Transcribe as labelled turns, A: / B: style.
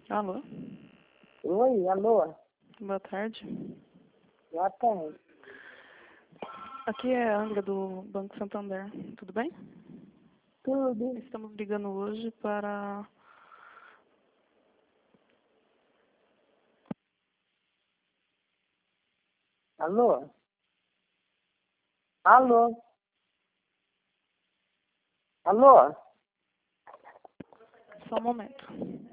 A: Alô?
B: Oi, alô?
A: Boa tarde.
B: Boa tarde.
A: Aqui é a Angela do Banco Santander. Tudo bem?
B: Tudo.
A: Estamos ligando hoje para...
B: Alô? Alô? Alô?
A: Só um momento.